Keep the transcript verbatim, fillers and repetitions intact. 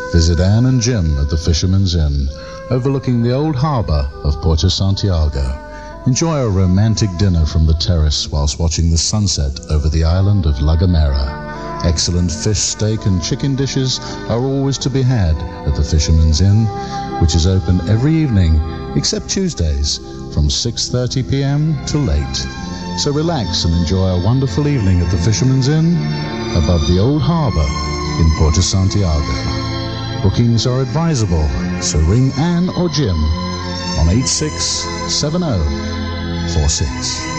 visit Anne and Jim at the Fisherman's Inn, overlooking the old harbour of Puerto Santiago. Enjoy a romantic dinner from the terrace whilst watching the sunset over the island of La Gomera. Excellent fish, steak and chicken dishes are always to be had at the Fisherman's Inn, which is open every evening except Tuesdays from six thirty p.m. till eight. So relax and enjoy a wonderful evening at the Fisherman's Inn above the old harbour in Puerto Santiago. Bookings are advisable, so ring Anne or Jim on eight six seven zero four six.